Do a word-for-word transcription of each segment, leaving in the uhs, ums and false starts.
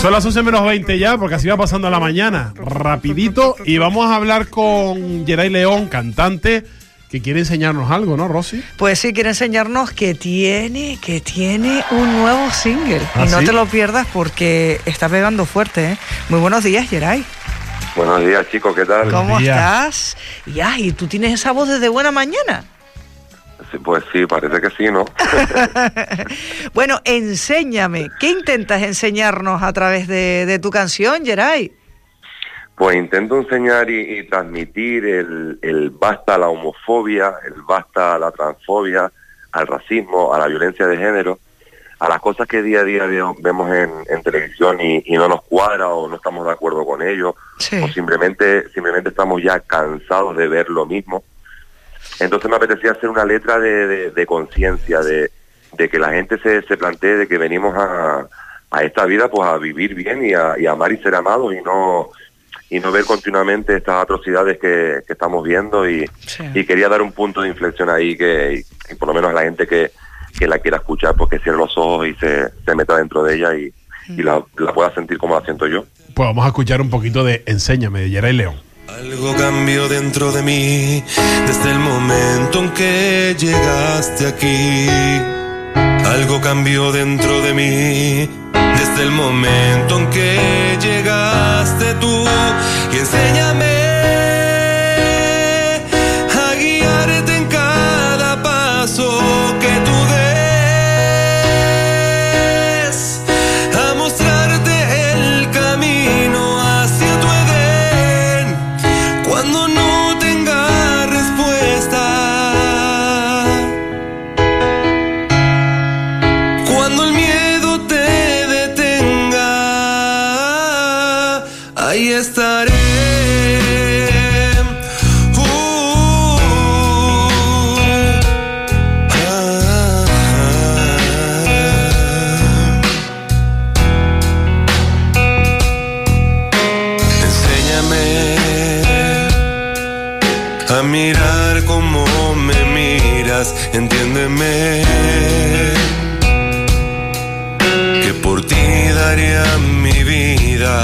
Son las once menos veinte ya, porque así va pasando la mañana, rapidito, y vamos a hablar con Yeray León, cantante, que quiere enseñarnos algo, ¿no, Rosy? Pues sí, quiere enseñarnos que tiene, que tiene un nuevo single. ¿Ah, y no sí? te lo pierdas porque está pegando fuerte, ¿eh? Muy buenos días, Yeray. Buenos días, chicos, ¿qué tal? ¿Cómo días. estás? Ya, y tú tienes esa voz desde buena mañana. Sí, pues sí, parece que sí, ¿no? Bueno, enséñame. ¿Qué intentas enseñarnos a través de, de tu canción, Yeray? Pues intento enseñar y, y transmitir el, el basta a la homofobia, el basta a la transfobia, al racismo, a la violencia de género, a las cosas que día a día vemos en, en televisión y, y no nos cuadra o no estamos de acuerdo con ello, Sí. o simplemente, simplemente estamos ya cansados de ver lo mismo. Entonces me apetecía hacer una letra de, de, de conciencia, de, de que la gente se, se plantee de que venimos a, a esta vida pues a vivir bien y a, y a amar y ser amados y no y no ver continuamente estas atrocidades que, que estamos viendo y, Sí. y quería dar un punto de inflexión ahí que, que por lo menos a la gente que, que la quiera escuchar pues que cierre los ojos y se, se meta dentro de ella y, y la, la pueda sentir como la siento yo. Pues vamos a escuchar un poquito de Enséñame, de Yeray León. Algo cambió dentro de mí desde el momento en que llegaste aquí. Algo cambió dentro de mí desde el momento en que llegaste tú. Y enséñame a guiarte en cada paso que tú des, a mostrarte el camino hacia tu Edén cuando no tenga respuesta, cuando el miedo te detenga, ahí estaré. Uh, ah, Enséñame a mirar como me miras, entiéndeme que por ti daría mi vida.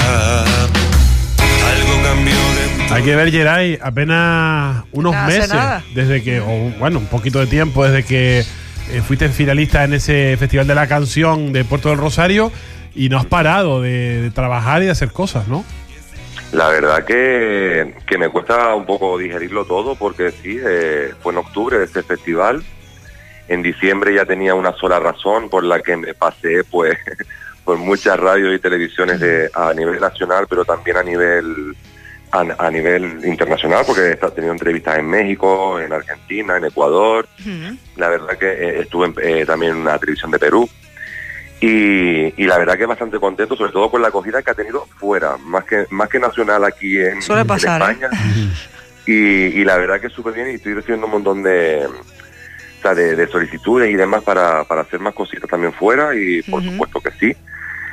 Algo cambió dentro. Hay que ver, Yeray, apenas unos No hace meses, nada. desde que, o bueno, un poquito de tiempo, desde que eh, fuiste finalista en ese Festival de la Canción de Puerto del Rosario y no has parado de, de trabajar y de hacer cosas, ¿no? La verdad que, que me cuesta un poco digerirlo todo porque sí, eh, fue en octubre de este festival. En diciembre ya tenía una sola razón por la que me pasé pues por muchas radios y televisiones de, a nivel nacional, pero también a nivel a, a nivel internacional, porque he estado teniendo entrevistas en México, en Argentina, en Ecuador. Ujú. La verdad que eh, estuve en, eh, también en una televisión de Perú. Y, y la verdad que bastante contento, sobre todo con la acogida que ha tenido fuera, más que más que nacional aquí en, Suele en pasar, España. Y, y la verdad que súper bien y estoy recibiendo un montón de, o sea, de, de solicitudes y demás para, para hacer más cositas también fuera y por Ujú. supuesto que sí.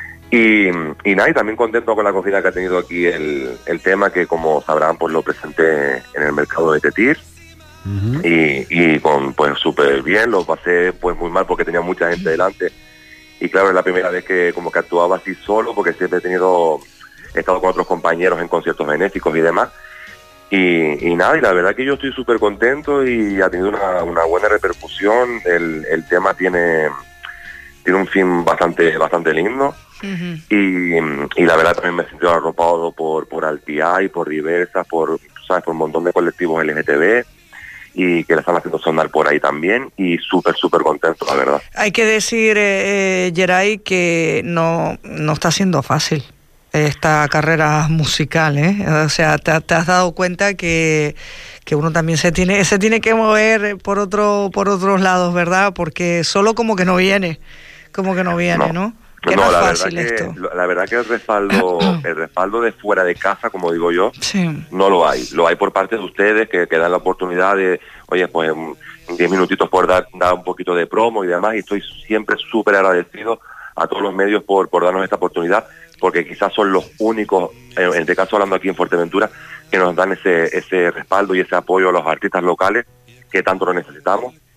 Y, y nada, y también contento con la acogida que ha tenido aquí el, el tema que como sabrán pues lo presenté en el mercado de Tetir. Uh-huh. Y, y con pues súper bien, lo pasé pues muy mal porque tenía mucha gente delante y claro, es la primera vez que como que actuaba así solo porque siempre he tenido, he estado con otros compañeros en conciertos benéficos y demás y, y nada, y la verdad que yo estoy súper contento y ha tenido una, una buena repercusión, el, el tema tiene tiene un fin bastante bastante lindo. Ujú. Y, y la verdad también me he sentido arropado por, por Alpiay, por Diversas, por, ¿sabes? Por un montón de colectivos L G T B y que la están haciendo sonar por ahí también y súper, súper contento, la verdad. Hay que decir, eh, eh, Yeray, que no, no está siendo fácil esta carrera musical, ¿eh? O sea, te, te has dado cuenta que, que uno también se tiene, se tiene que mover por otro, por otros lados, ¿verdad? Porque solo como que no viene, como que no viene, ¿no? ¿no? Que no, no es la fácil verdad esto. que, la verdad que el respaldo, el respaldo de fuera de casa, como digo yo, Sí. no lo hay. Lo hay por parte de ustedes que, que dan la oportunidad de, oye, pues diez minutitos por dar, dar un poquito de promo y demás, y estoy siempre súper agradecido a todos los medios por, por darnos esta oportunidad, porque quizás son los únicos, en este caso hablando aquí en Fuerteventura, que nos dan ese, ese respaldo y ese apoyo a los artistas locales que tanto lo necesitamos.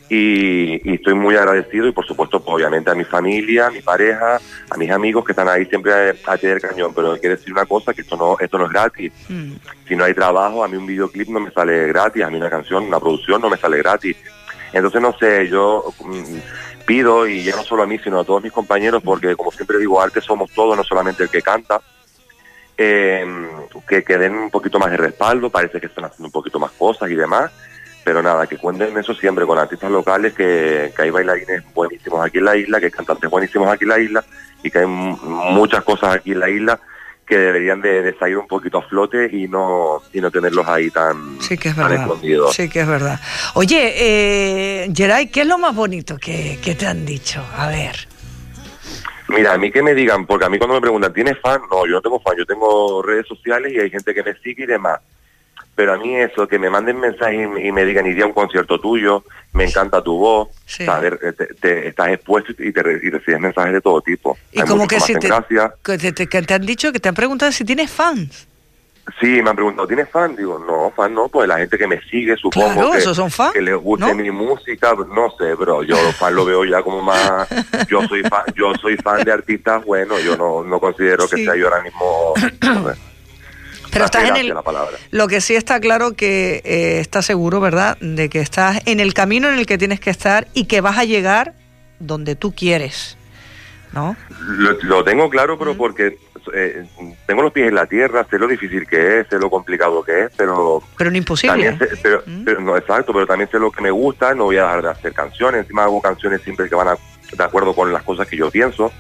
y, y estoy muy agradecido y por supuesto pues, obviamente a mi familia, a mi pareja, a mis amigos que están ahí siempre a, a tener cañón, pero quiero decir una cosa, que esto no esto no es gratis. Mm. Si no hay trabajo, a mí un videoclip no me sale gratis, a mí una canción, una producción no me sale gratis. Entonces no sé, yo mm, pido, y ya no solo a mí sino a todos mis compañeros, porque como siempre digo, arte somos todos, no solamente el que canta, eh, que, que den un poquito más de respaldo, parece que están haciendo un poquito más cosas y demás. Pero nada, que cuenten eso siempre con artistas locales, que, que hay bailarines buenísimos aquí en la isla, que hay cantantes buenísimos aquí en la isla, y que hay m- muchas cosas aquí en la isla que deberían de, de salir un poquito a flote y no y no tenerlos ahí tan, sí que es tan verdad. escondidos. Sí que es verdad. Oye, eh, Geray, ¿qué es lo más bonito que, que te han dicho? A ver. Mira, a mí que me digan, porque a mí cuando me preguntan, ¿tienes fan? No, yo no tengo fan, yo tengo redes sociales y hay gente que me sigue y demás. Pero a mí eso, que me manden mensajes y me digan, iría a un concierto tuyo, me encanta tu voz, sí. Saber, te, te, estás expuesto y te, y recibes mensajes de todo tipo. Y como que si te, que te, te, que te han dicho, que te han preguntado si tienes fans. Sí, me han preguntado, ¿tienes fan? Digo, no, fan no, pues la gente que me sigue, supongo claro, que, esos son fan, que les guste, ¿no?, mi música, no sé, pero yo los fan lo veo ya como más, yo soy fan, yo soy fan de artistas, bueno, yo no, no considero sí. que sea yo ahora mismo, no sé. Pero estás en el... Lo que sí está claro que eh, estás seguro, ¿verdad?, de que estás en el camino en el que tienes que estar y que vas a llegar donde tú quieres, ¿no? Lo, lo tengo claro, pero mm. porque eh, tengo los pies en la tierra, sé lo difícil que es, sé lo complicado que es, pero... Pero no imposible. Sé, pero, mm. pero, no, exacto, pero también sé lo que me gusta, no voy a dejar de hacer canciones, encima hago canciones siempre que van a, de acuerdo con las cosas que yo pienso.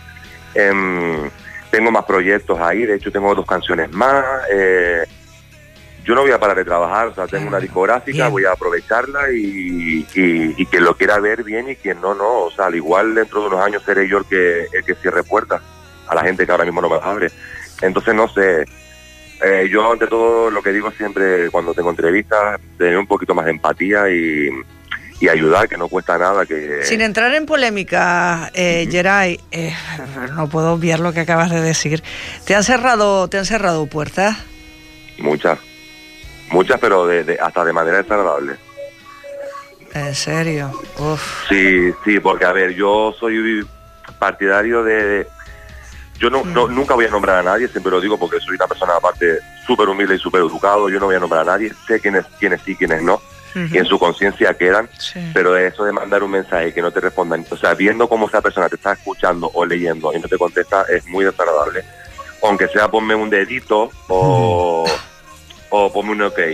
Eh, Tengo más proyectos ahí, de hecho tengo dos canciones más. Eh, yo no voy a parar de trabajar, o sea, tengo una discográfica, bien. Voy a aprovecharla y, y, y quien lo quiera ver bien y quien no, no. O sea, al igual dentro de unos años seré yo el que, el que cierre puertas a la gente que ahora mismo no me abre. Entonces, no sé, eh, yo ante todo lo que digo siempre cuando tengo entrevistas, tener un poquito más de empatía y... y ayudar, que no cuesta nada. Que Sin entrar en polémica, eh, uh-huh. Geray, eh, no puedo obviar lo que acabas de decir. ¿Te han cerrado, te han cerrado puertas? Muchas, muchas, pero de, de, hasta de manera desagradable. ¿En serio? Uf. Sí, sí, porque a ver, yo soy partidario de... de yo no, mm. no nunca voy a nombrar a nadie, siempre lo digo porque soy una persona aparte súper humilde y súper educado, yo no voy a nombrar a nadie, sé quiénes, quiénes sí, quiénes no. Uh-huh. Y en su conciencia quedan, sí. Pero eso de mandar un mensaje que no te respondan, o sea, viendo cómo esa persona te está escuchando o leyendo y no te contesta, es muy desagradable. Aunque sea ponme un dedito o, uh-huh. o ponme un ok.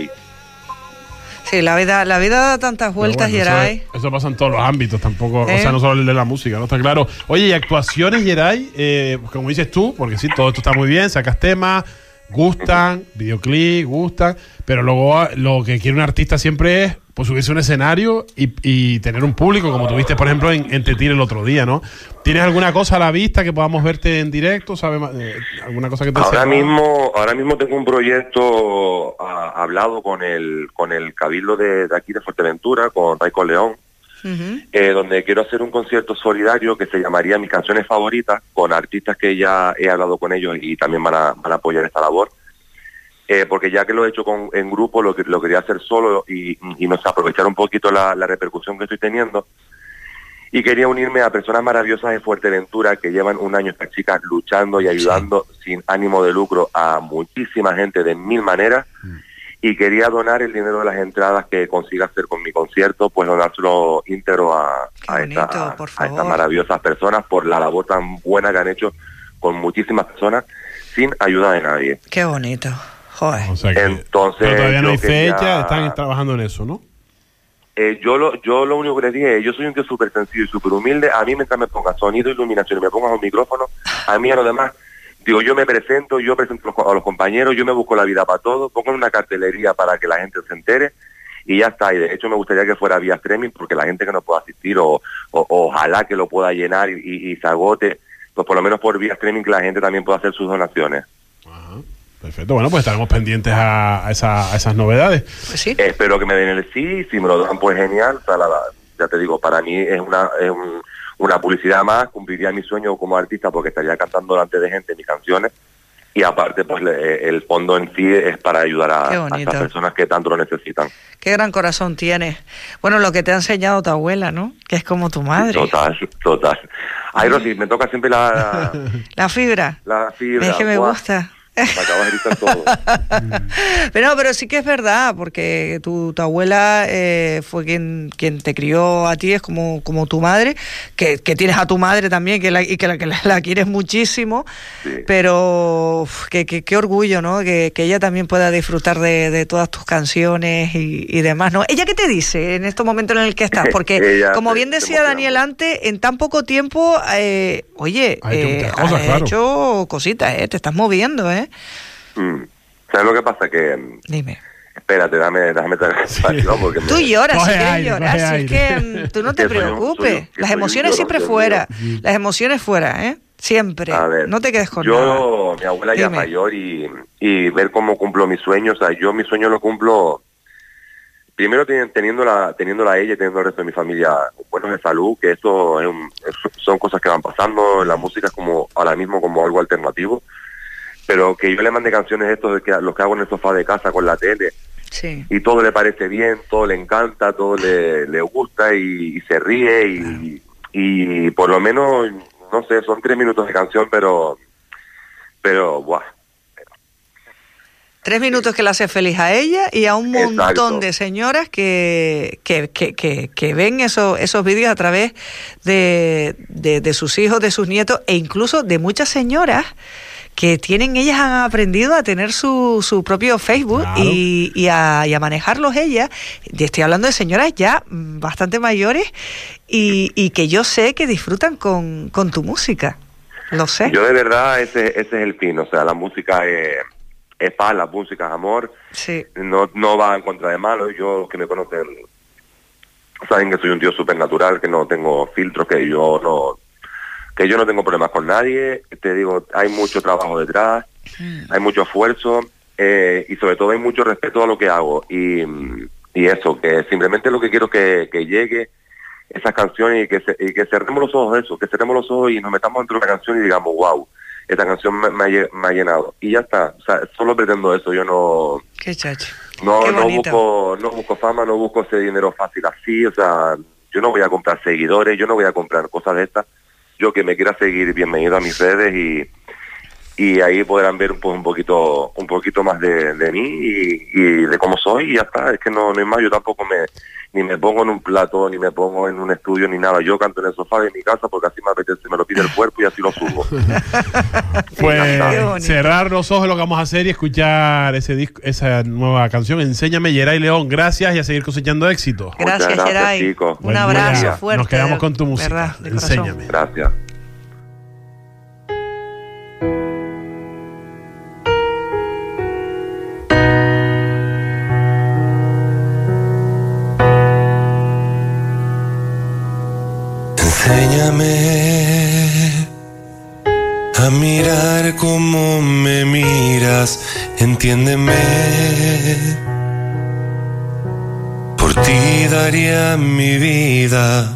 Sí, la vida, la vida da tantas vueltas, bueno, Geray. Eso, eso pasa en todos los ámbitos, tampoco, ¿Eh? o sea, no solo el de la música, ¿no? Está claro. Oye, y actuaciones, Geray, eh, como dices tú, porque sí, todo esto está muy bien, sacas temas, gustan, uh-huh. videoclip, gustan, pero luego lo que quiere un artista siempre es pues subirse a un escenario y, y tener un público, como tuviste, por ejemplo, en, en Tetir el otro día, ¿no? ¿Tienes alguna cosa a la vista que podamos verte en directo? ¿Sabes? Eh, ¿Alguna cosa que te ahora sea? mismo Ahora mismo tengo un proyecto uh, hablado con el con el Cabildo de, de aquí de Fuerteventura, con Raico León, uh-huh. eh, donde quiero hacer un concierto solidario que se llamaría Mis Canciones Favoritas, con artistas que ya he hablado con ellos y también van a, van a apoyar esta labor. Eh, porque ya que lo he hecho con, en grupo, lo, lo quería hacer solo y, y no sé, aprovechar un poquito la, la repercusión que estoy teniendo. Y quería unirme a personas maravillosas de Fuerteventura que llevan un año estas chicas luchando y ayudando sí. sin ánimo de lucro a muchísima gente de mil maneras. Mm. Y quería donar el dinero de las entradas que consiga hacer con mi concierto, pues donárselo íntegro a, a, bonito, esta, a, a estas maravillosas personas por la labor tan buena que han hecho con muchísimas personas sin ayuda de nadie. Qué bonito. Joder. O sea que, entonces, pero todavía no hay quería, fecha, están trabajando en eso, ¿no? Eh, yo lo yo lo único que les dije, yo soy un tío súper sencillo y súper humilde, a mí mientras me ponga sonido, iluminación y me pongas un micrófono, a mí a lo demás, digo, yo me presento, yo presento a los compañeros, yo me busco la vida para todo, pongo una cartelería para que la gente se entere y ya está. Y de hecho me gustaría que fuera vía streaming porque la gente que no pueda asistir o, o ojalá que lo pueda llenar y, y, y se agote, pues por lo menos por vía streaming que la gente también pueda hacer sus donaciones. Ajá. Perfecto, bueno, pues estaremos pendientes a, a, esa, a esas novedades. Pues sí. Eh, espero que me den el sí, si me lo dan pues genial, o sea, la, la, ya te digo, para mí es una es un, una publicidad más, cumpliría mi sueño como artista porque estaría cantando delante de gente mis canciones y aparte pues le, el fondo en sí es para ayudar a, a estas personas que tanto lo necesitan. Qué gran corazón tienes. Bueno, lo que te ha enseñado tu abuela, ¿no? Que es como tu madre. Total, total. Ay, Rosy, me toca siempre la... La fibra. La fibra. Es que me Buah. gusta. Me acabas de gritar todo. Pero no, pero sí que es verdad, porque tu, tu abuela eh, fue quien quien te crió a ti, es como, como tu madre, que, que tienes a tu madre también, que la, y que la, que la, la quieres muchísimo, sí. Pero uf, que, que, qué orgullo, ¿no? Que, que ella también pueda disfrutar de, de todas tus canciones y, y demás, ¿no? ¿Ella qué te dice en estos momentos en el que estás? Porque, ella, como bien decía Daniel antes, en tan poco tiempo, eh, oye, eh, cosas, has claro. hecho cositas, ¿eh? Te estás moviendo, ¿eh? Mm. ¿Sabes lo que pasa? Que... Dime. Espérate, dame, déjame traer sí. ¿no? Porque tú me... lloras, coge si quieres aire, llorar, si es que um, tú no te preocupes. Soy, soy, Las emociones siempre fuera, mío. Las emociones fuera, ¿eh? Siempre. A ver, no te quedes con yo, nada. Yo, mi abuela Dime. Ya mayor y, y ver cómo cumplo mis sueños, o sea, yo mi sueño lo cumplo primero teniéndola, teniéndola a ella y teniendo el resto de mi familia buenos de salud, que eso es un, son cosas que van pasando, la música es como ahora mismo como algo alternativo. Pero que yo le mande canciones estos de que los que hago en el sofá de casa con la tele, sí. Y todo le parece bien, todo le encanta, todo le, le gusta y, y se ríe y, y por lo menos, no sé, son tres minutos de canción, pero, pero, buah. Tres minutos que le hace feliz a ella y a un montón Exacto. de señoras que, que, que, que, que ven esos, esos vídeos a través de, de, de sus hijos, de sus nietos e incluso de muchas señoras que tienen, ellas han aprendido a tener su, su propio Facebook claro. y, y, a, y a manejarlos ellas. Estoy hablando de señoras ya bastante mayores y, y que yo sé que disfrutan con, con tu música. Lo sé. Yo de verdad, ese, ese es el fin. O sea, la música es, es paz, la música es amor. Sí. No, no va en contra de malo. Yo, los que me conocen, saben que soy un tío súper natural, que no tengo filtros, que yo no... que yo no tengo problemas con nadie, te digo, hay mucho trabajo detrás, mm. hay mucho esfuerzo eh, y sobre todo hay mucho respeto a lo que hago y, y eso, que simplemente lo que quiero es que, que llegue esas canciones y que, se, y que cerremos los ojos de eso, que cerremos los ojos y nos metamos dentro de una canción y digamos, wow, esta canción me, me, ha, me ha llenado y ya está, o sea, solo pretendo eso, yo no... Qué chacho. No, Qué no busco, no busco fama, no busco ese dinero fácil así, o sea, yo no voy a comprar seguidores, yo no voy a comprar cosas de estas. Yo que me quiera seguir, bienvenido a mis redes y, y ahí podrán ver pues, un poquito un poquito más de, de mí y, y de cómo soy y ya está, es que no, no es más, yo tampoco me ni me pongo en un plato, ni me pongo en un estudio, ni nada, yo canto en el sofá de mi casa porque así me apetece, me lo pide el cuerpo y así lo subo. Pues cerrar los ojos lo que vamos a hacer y escuchar ese disco, esa nueva canción, Enséñame, Geray León, gracias y a seguir cosechando éxito. Gracias, gracias Geray, chicos. Un Buen abrazo día. Fuerte. Nos quedamos con tu música, ¿verdad? Enséñame. Gracias. Enséñame a mirar como me miras, entiéndeme. Por ti daría mi vida.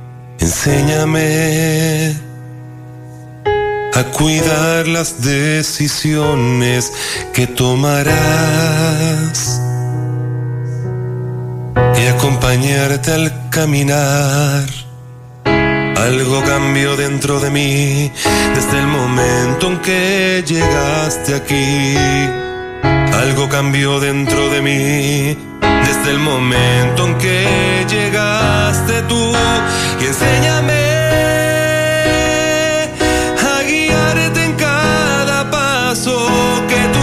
Enséñame a cuidar las decisiones que tomarás y acompañarte al caminar. Algo cambió dentro de mí desde el momento en que llegaste aquí. Algo cambió dentro de mí desde el momento en que llegaste tú. Y enséñame a guiarte en cada paso que tú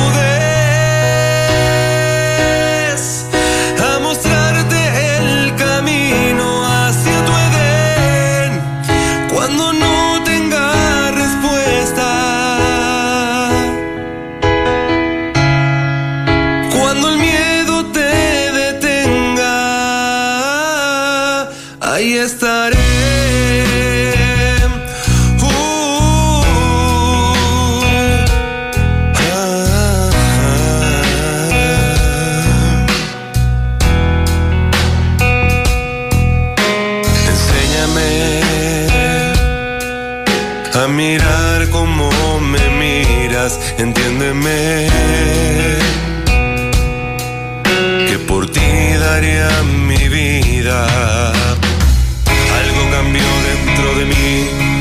des, a mostrarte el camino hacia tu Edén cuando no tenga respuesta, cuando el miedo te detenga, ahí estaré. Uh, ah, Enséñame a mirar como me miras, entiéndeme. Prométeme que por ti daría mi vida. Algo cambió dentro de mí